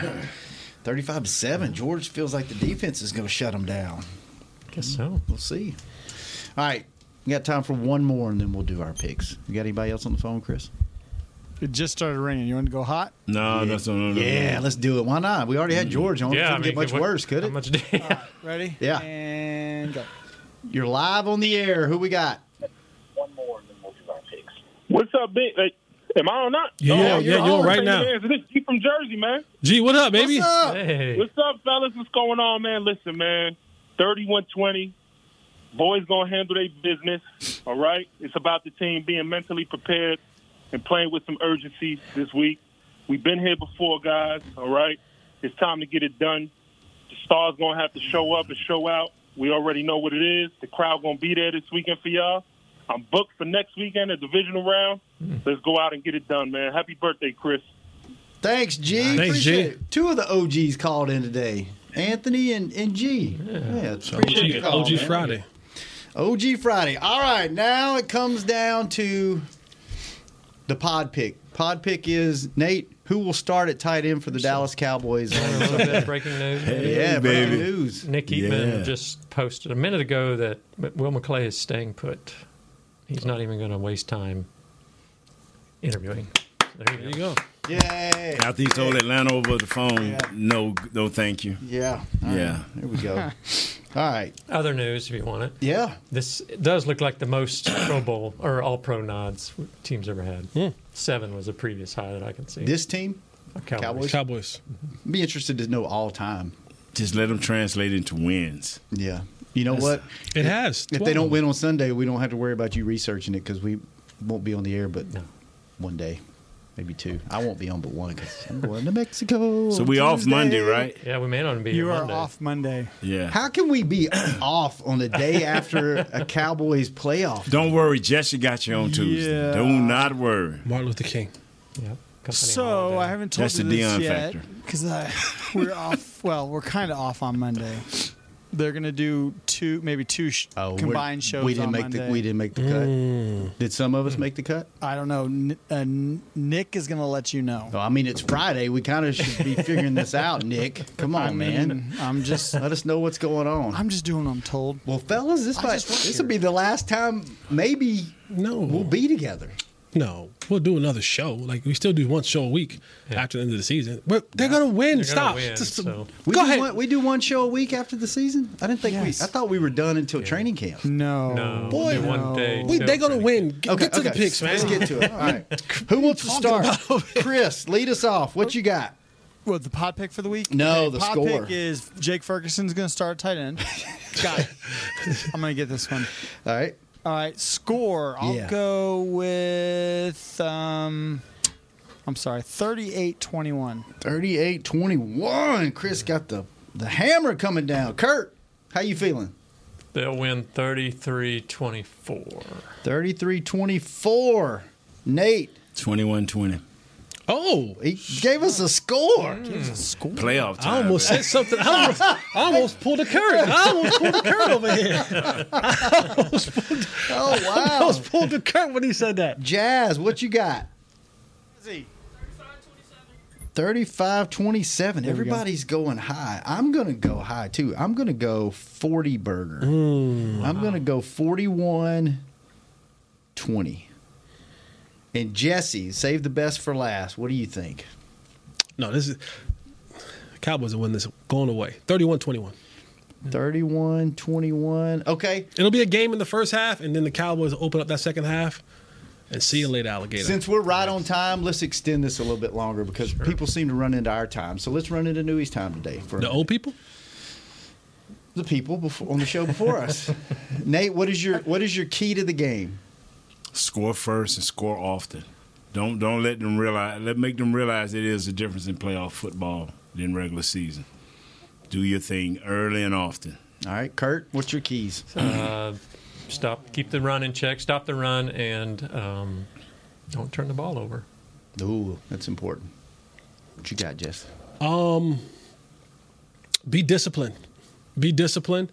Speaker 5: 35-7. George feels like the defense is going to shut them down.
Speaker 8: Guess so.
Speaker 5: We'll see. All right, we got time for one more, and then we'll do our picks. You got anybody else on the phone, Chris?
Speaker 17: It just started raining. You want to go hot?
Speaker 7: No, that's no.
Speaker 5: Yeah, let's do it. Why not? We already had George on.
Speaker 8: Yeah,
Speaker 5: it couldn't get much worse, could it?
Speaker 17: Right, ready?
Speaker 5: Yeah.
Speaker 17: And go.
Speaker 5: You're live on the air. Who we got?
Speaker 9: One more, and then we'll do our picks.
Speaker 3: What's up, big? Am I on not?
Speaker 6: Yeah, you're on right now.
Speaker 3: This is G from Jersey, man.
Speaker 6: G, what up, baby?
Speaker 5: What's up?
Speaker 8: Hey.
Speaker 3: What's up, fellas? What's going on, man? Listen, man. 31-20. Boys gonna handle their business. All right. It's about the team being mentally prepared and playing with some urgency this week. We've been here before, guys. All right. It's time to get it done. The stars gonna have to show up and show out. We already know what it is. The crowd gonna be there this weekend for y'all. I'm booked for next weekend, a divisional round. Let's go out and get it done, man. Happy birthday, Chris.
Speaker 5: Thanks, G.
Speaker 6: Thanks,
Speaker 5: Appreciate
Speaker 6: G.
Speaker 5: it. Two of the OGs called in today, Anthony and G. Yeah, appreciate the call,
Speaker 6: OG
Speaker 5: man.
Speaker 6: Friday.
Speaker 5: OG Friday. All right, now it comes down to the pod pick. Pod pick is, Nate, who will start at tight end for the Dallas Cowboys?
Speaker 8: A little bit of breaking news.
Speaker 5: Yeah,
Speaker 7: baby.
Speaker 5: breaking news.
Speaker 8: Nick Eatman just posted a minute ago that Will McClay is staying put. He's not even going to waste time interviewing. There you go.
Speaker 5: Yay.
Speaker 7: After he told Atlanta over the phone, no, thank you.
Speaker 5: Yeah. All
Speaker 7: Yeah.
Speaker 5: right. There we go. All right.
Speaker 8: Other news, if you want it.
Speaker 5: Yeah.
Speaker 8: This does look like the most Pro Bowl or All-Pro nods teams ever had. 7 was a previous high that I can see.
Speaker 5: This team?
Speaker 6: Cowboys.
Speaker 5: Be interested to know all time.
Speaker 7: Just let them translate into wins.
Speaker 5: Yeah. You know what?
Speaker 6: It has.
Speaker 5: If they don't win on Sunday, we don't have to worry about you researching it because we won't be on the air but one day. Maybe 2. I won't be on but 1 because I'm going to Mexico.
Speaker 7: So we off Monday, right?
Speaker 8: Yeah, we may not be.
Speaker 17: You are
Speaker 8: Monday.
Speaker 17: off Monday.
Speaker 7: Yeah.
Speaker 5: How can we be off on the day after a Cowboys playoff?
Speaker 7: Don't worry, Jesse got you on Tuesday.
Speaker 17: Yeah.
Speaker 7: Do not worry.
Speaker 6: Martin Luther King.
Speaker 8: Yep.
Speaker 17: So I haven't told
Speaker 7: That's
Speaker 17: you
Speaker 7: the
Speaker 17: this
Speaker 7: Deion
Speaker 17: yet
Speaker 7: factor.
Speaker 17: because we're off. Well, we're kind of off on Monday. They're going to do maybe two combined shows
Speaker 5: we didn't
Speaker 17: on
Speaker 5: make
Speaker 17: Monday.
Speaker 5: we didn't make the cut. Did some of us make the cut?
Speaker 17: I don't know. Nick is going to let you know.
Speaker 5: Well, I mean, it's Friday. We kind of should be figuring this out, Nick. Come on, man.
Speaker 17: I'm just
Speaker 5: let us know what's going on.
Speaker 17: I'm just doing what I'm told.
Speaker 5: Well, fellas, this will be the last time maybe we'll be together.
Speaker 6: No, we'll do another show. Like we still do one show a week after the end of the season. But they're gonna win. Stop.
Speaker 5: Go ahead. We do one show a week after the season. I didn't think I thought we were done until training camp.
Speaker 17: No,
Speaker 6: boy,
Speaker 8: one day.
Speaker 6: They're gonna win. Get to the picks, man.
Speaker 5: Let's get to it. All right. Who wants to start? Chris, lead us off. What you got?
Speaker 17: What, the pod pick for the week?
Speaker 5: No, the
Speaker 17: pod
Speaker 5: score.
Speaker 17: Pick is Jake Ferguson's going to start tight end. Got it. I'm going to get this one.
Speaker 5: All right.
Speaker 17: Score. I'll go with I'm sorry, 38-21.
Speaker 5: 38-21. Chris got the hammer coming down. Kurt, how you feeling?
Speaker 8: They'll win 33-24.
Speaker 5: 33-24. Nate.
Speaker 7: 21-20.
Speaker 5: Oh, he gave us a score.
Speaker 7: Playoff time.
Speaker 6: I almost said something. I almost pulled a Kurt. I almost pulled a Kurt over here.
Speaker 5: Oh, wow.
Speaker 6: I almost pulled the Kurt when he said that.
Speaker 5: Jazz, what you got? 35-27. Everybody's going high. I'm going to go high, too. I'm going to go 40 burger. I'm going to go 41-20. And Jesse, save the best for last. What do you think?
Speaker 6: No, this is Cowboys will win this going away. 31-21.
Speaker 5: 31-21. Okay.
Speaker 6: It'll be a game in the first half, and then the Cowboys will open up that second half. And see you later, alligator.
Speaker 5: Since we're right on time, let's extend this a little bit longer because people seem to run into our time. So let's run into Newey's time today.
Speaker 6: The old people?
Speaker 5: The people on the show before us. Nate, what is your key to the game?
Speaker 7: Score first and score often. Don't let them realize. Make them realize it is a difference in playoff football than regular season. Do your thing early and often.
Speaker 5: All right, Kurt, what's your keys?
Speaker 8: Keep the run in check, stop the run, and don't turn the ball over.
Speaker 5: Ooh, that's important. What you got, Jess?
Speaker 6: Be disciplined. Be disciplined.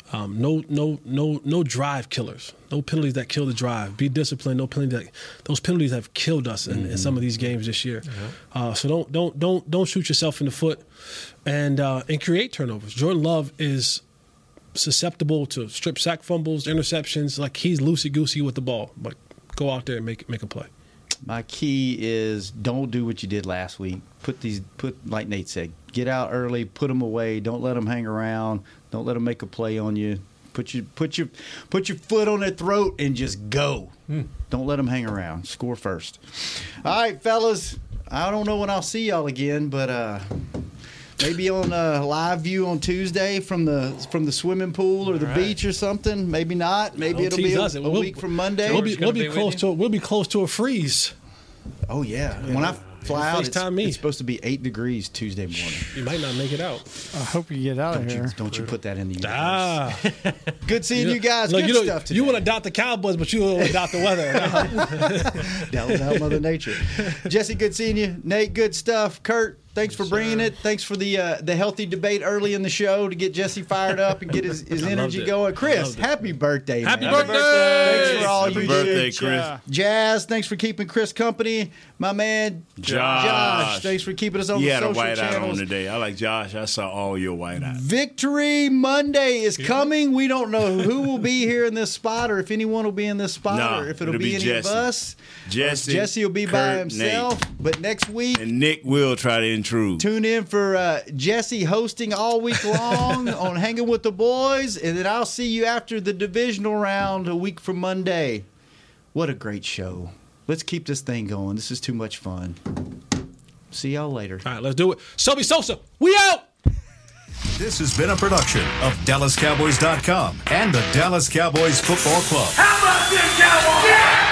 Speaker 6: No drive killers. No penalties that kill the drive. Be disciplined. No penalties those penalties have killed us in some of these games this year. So don't shoot yourself in the foot, and create turnovers. Jordan Love is susceptible to strip sack fumbles, interceptions. Like, he's loosey-goosey with the ball. But go out there and make a play.
Speaker 5: My key is don't do what you did last week. Put like Nate said, get out early, put them away. Don't let them hang around. Don't let them make a play on you. Put your foot on their throat and just go. Don't let them hang around. Score first. All right, fellas. I don't know when I'll see y'all again, but maybe on live view on Tuesday from the swimming pool or the beach or something. Maybe not. Maybe it'll be a week from Monday.
Speaker 6: We'll be close to a freeze.
Speaker 5: Oh yeah. When I fly out, it's supposed to be 8 degrees Tuesday morning.
Speaker 6: You might not make it out.
Speaker 17: I hope you get out of here.
Speaker 5: Don't you put that in the universe. Good seeing you guys.
Speaker 6: Look,
Speaker 5: Good stuff today.
Speaker 6: You want to adopt the Cowboys, but you want to adopt the weather.
Speaker 5: Down without Mother Nature. Jesse, good seeing you. Nate, good stuff. Kurt, thanks for bringing it. Thanks for the healthy debate early in the show to get Jesse fired up and get his energy going. Chris, happy birthday, man.
Speaker 6: Happy birthday.
Speaker 5: Thanks for all you do.
Speaker 7: Happy birthday, Chris.
Speaker 5: Jazz, thanks for keeping Chris company. My man, Josh, thanks for keeping us on the social channels.
Speaker 7: He had a white eye on today. I like Josh. I saw all your white eyes.
Speaker 5: Victory Monday is coming. We don't know who will be here in this spot or if anyone will be in this spot or if it'll be any
Speaker 7: Jesse.
Speaker 5: of us.
Speaker 7: Jesse
Speaker 5: will be
Speaker 7: Kurt,
Speaker 5: by himself.
Speaker 7: Nate.
Speaker 5: But next week.
Speaker 7: And Nick will try to intrude.
Speaker 5: Tune in for Jesse hosting all week long on Hanging with the Boys. And then I'll see you after the divisional round a week from Monday. What a great show. Let's keep this thing going. This is too much fun. See y'all later.
Speaker 6: All right, let's do it. Sobe Sosa, we out!
Speaker 1: This has been a production of DallasCowboys.com and the Dallas Cowboys Football Club.
Speaker 2: How about this, Cowboys? Yeah!